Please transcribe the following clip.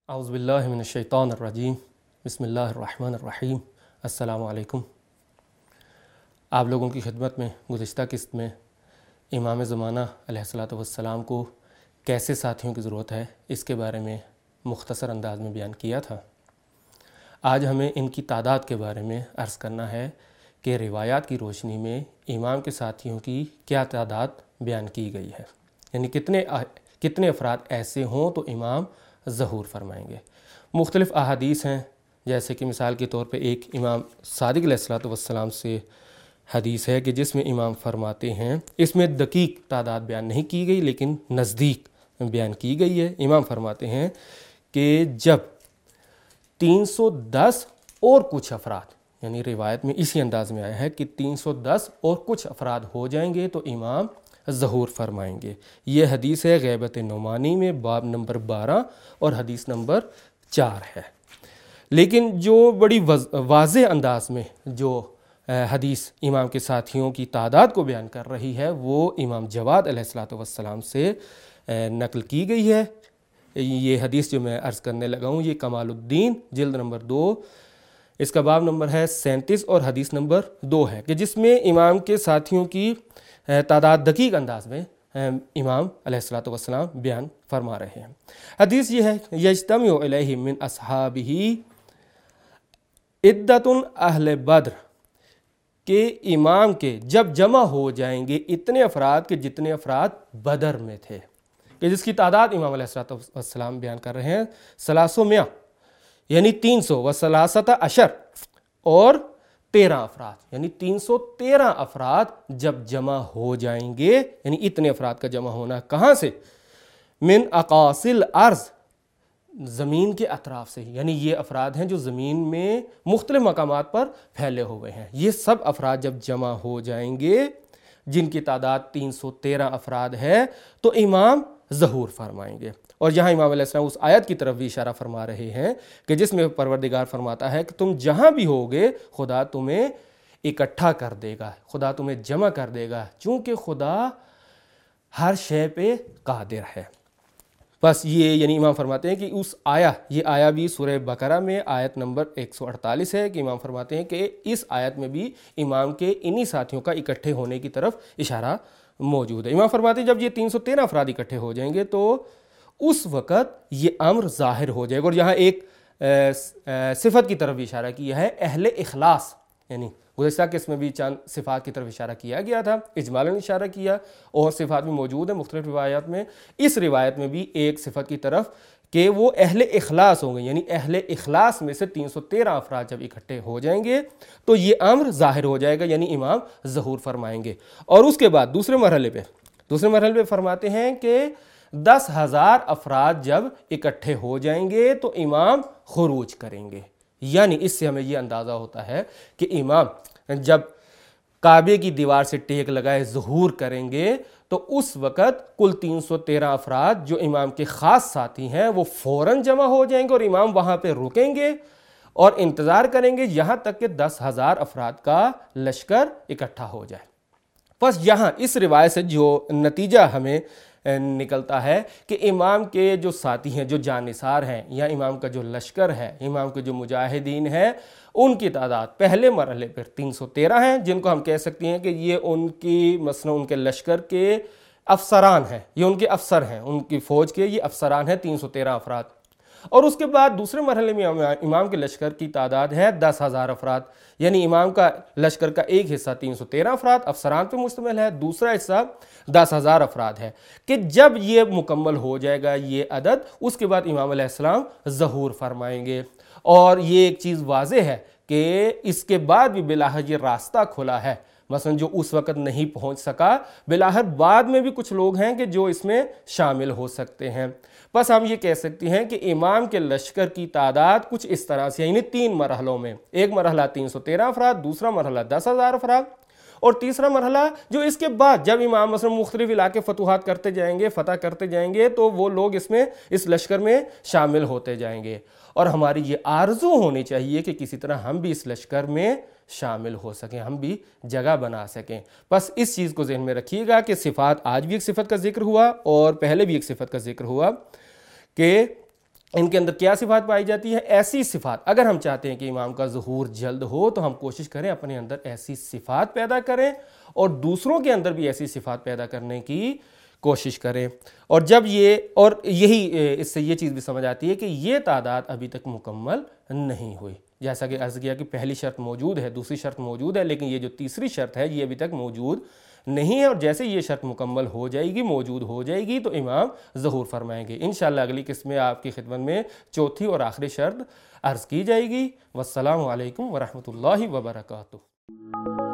اعوذ باللہ من الشیطان الرجیم بسم اللہ الرحمن الرحیم السلام علیکم۔ آپ لوگوں کی خدمت میں گزشتہ قسط میں امام زمانہ علیہ الصلاۃ والسلام کو کیسے ساتھیوں کی ضرورت ہے اس کے بارے میں مختصر انداز میں بیان کیا تھا۔ آج ہمیں ان کی تعداد کے بارے میں عرض کرنا ہے کہ روایات کی روشنی میں امام کے ساتھیوں کی کیا تعداد بیان کی گئی ہے، یعنی کتنے افراد ایسے ہوں تو امام ظہور فرمائیں گے۔ مختلف احادیث ہیں، جیسے کہ مثال کے طور پہ ایک امام صادق علیہ الصلاۃ والسلام سے حدیث ہے کہ جس میں امام فرماتے ہیں، اس میں دقیق تعداد بیان نہیں کی گئی لیکن نزدیک بیان کی گئی ہے۔ امام فرماتے ہیں کہ جب 310 اور کچھ افراد، یعنی روایت میں اسی انداز میں آیا ہے کہ 310 اور کچھ افراد ہو جائیں گے تو امام ظہور فرمائیں گے۔ یہ حدیث ہے غیبت نعمانی میں باب نمبر 12 اور حدیث نمبر 4 ہے۔ لیکن جو بڑی واضح انداز میں جو حدیث امام کے ساتھیوں کی تعداد کو بیان کر رہی ہے وہ امام جواد علیہ الصلاۃ والسلام سے نقل کی گئی ہے۔ یہ حدیث جو میں عرض کرنے لگا ہوں یہ کمال الدین جلد نمبر 2، اس کا باب نمبر ہے 37 اور حدیث نمبر 2 ہے، کہ جس میں امام کے ساتھیوں کی تعداد دقیق انداز میں امام علیہ الصلاۃ والسلام بیان فرما رہے ہیں۔ حدیث یہ ہے یجتمع الیہ من اصحابہ عدۃ اہل بدر، کہ امام کے جب جمع ہو جائیں گے اتنے افراد کہ جتنے افراد بدر میں تھے، کہ جس کی تعداد امام علیہ الصلاۃ والسلام بیان کر رہے ہیں 300 یعنی 300 و 13 اور 13 افراد، یعنی 313 افراد جب جمع ہو جائیں گے، یعنی اتنے افراد کا جمع ہونا کہاں سے؟ من اقاصی الارض، زمین کے اطراف سے، یعنی یہ افراد ہیں جو زمین میں مختلف مقامات پر پھیلے ہوئے ہیں۔ یہ سب افراد جب جمع ہو جائیں گے جن کی تعداد 313 افراد ہے تو امام ظہور فرمائیں گے۔ اور یہاں امام علیہ السلام اس آیت کی طرف بھی اشارہ فرما رہے ہیں کہ جس میں پروردگار فرماتا ہے کہ تم جہاں بھی ہوگے خدا تمہیں اکٹھا کر دے گا، خدا تمہیں جمع کر دے گا، چونکہ خدا ہر شے پہ قادر ہے۔ بس یہ یعنی امام فرماتے ہیں کہ یہ آیا بھی سورہ بقرہ میں آیت نمبر 148 ہے، کہ امام فرماتے ہیں کہ اس آیت میں بھی امام کے انہی ساتھیوں کا اکٹھے ہونے کی طرف اشارہ موجود ہے۔ امام فرماتے ہیں جب یہ 313 افراد اکٹھے ہو جائیں گے تو اس وقت یہ امر ظاہر ہو جائے گا۔ اور یہاں ایک صفت کی طرف بھی اشارہ کیا ہے، اہل اخلاص، یعنی گزشتہ قسم میں بھی چند صفات کی طرف اشارہ کیا گیا تھا، اجمالاً اشارہ کیا، اور صفات بھی موجود ہیں مختلف روایات میں۔ اس روایت میں بھی ایک صفت کی طرف کہ وہ اہل اخلاص ہوں گے، یعنی اہل اخلاص میں سے 313 افراد جب اکٹھے ہو جائیں گے تو یہ امر ظاہر ہو جائے گا، یعنی امام ظہور فرمائیں گے۔ اور اس کے بعد دوسرے مرحلے پہ فرماتے ہیں کہ 10,000 افراد جب اکٹھے ہو جائیں گے تو امام خروج کریں گے۔ یعنی اس سے ہمیں یہ اندازہ ہوتا ہے کہ امام جب کعبے کی دیوار سے ٹیک لگائے ظہور کریں گے تو اس وقت کل 313 افراد جو امام کے خاص ساتھی ہیں وہ فوراً جمع ہو جائیں گے، اور امام وہاں پہ رکیں گے اور انتظار کریں گے یہاں تک کہ 10,000 افراد کا لشکر اکٹھا ہو جائے۔ بس یہاں اس روایت سے جو نتیجہ ہمیں نکلتا ہے کہ امام کے جو ساتھی ہیں، جو جانثار ہیں، یا امام کا جو لشکر ہے، امام کے جو مجاہدین ہیں، ان کی تعداد پہلے مرحلے پر 313 ہیں، جن کو ہم کہہ سکتے ہیں کہ یہ ان کی مثلا ان کے لشکر کے افسران ہیں، یہ ان کے افسر ہیں، ان کی فوج کے یہ افسران ہیں 313 افراد۔ اور اس کے بعد دوسرے مرحلے میں امام کے لشکر کی تعداد ہے 10,000 افراد، یعنی امام کا لشکر کا ایک حصہ 313 افراد افسران پہ مشتمل ہے، دوسرا حصہ 10,000 افراد ہے، کہ جب یہ مکمل ہو جائے گا یہ عدد، اس کے بعد امام علیہ السلام ظہور فرمائیں گے۔ اور یہ ایک چیز واضح ہے کہ اس کے بعد بھی بالآخر یہ راستہ کھلا ہے، مثلا جو اس وقت نہیں پہنچ سکا بالآخر بعد میں بھی کچھ لوگ ہیں کہ جو اس میں شامل ہو سکتے ہیں۔ بس ہم یہ کہہ سکتے ہیں کہ امام کے لشکر کی تعداد کچھ اس طرح سے، یعنی 3 مرحلوں میں، ایک مرحلہ 313 افراد، دوسرا مرحلہ 10,000 افراد، اور تیسرا مرحلہ جو اس کے بعد جب امام مثلا مختلف علاقے فتوحات کرتے جائیں گے، فتح کرتے جائیں گے تو وہ لوگ اس لشکر میں شامل ہوتے جائیں گے۔ اور ہماری یہ آرزو ہونی چاہیے کہ کسی طرح ہم بھی اس لشکر میں شامل ہو سکیں، ہم بھی جگہ بنا سکیں۔ بس اس چیز کو ذہن میں رکھیے گا کہ صفات، آج بھی ایک صفت کا ذکر ہوا اور پہلے بھی ایک صفت کا ذکر ہوا کہ ان کے اندر کیا صفات پائی جاتی ہے؟ ایسی صفات، اگر ہم چاہتے ہیں کہ امام کا ظہور جلد ہو تو ہم کوشش کریں اپنے اندر ایسی صفات پیدا کریں اور دوسروں کے اندر بھی ایسی صفات پیدا کرنے کی کوشش کریں۔ اور جب یہی اس سے یہ چیز بھی سمجھ آتی ہے کہ یہ تعداد ابھی تک مکمل نہیں ہوئی، جیسا کہ عرض کیا کہ پہلی شرط موجود ہے، دوسری شرط موجود ہے، لیکن یہ جو تیسری شرط ہے یہ ابھی تک موجود نہیں ہے، اور جیسے یہ شرط مکمل ہو جائے گی، موجود ہو جائے گی، تو امام ظہور فرمائیں گے۔ انشاءاللہ اگلی قسط میں آپ کی خدمت میں چوتھی اور آخری شرط عرض کی جائے گی۔ والسلام علیکم ورحمۃ اللہ وبرکاتہ۔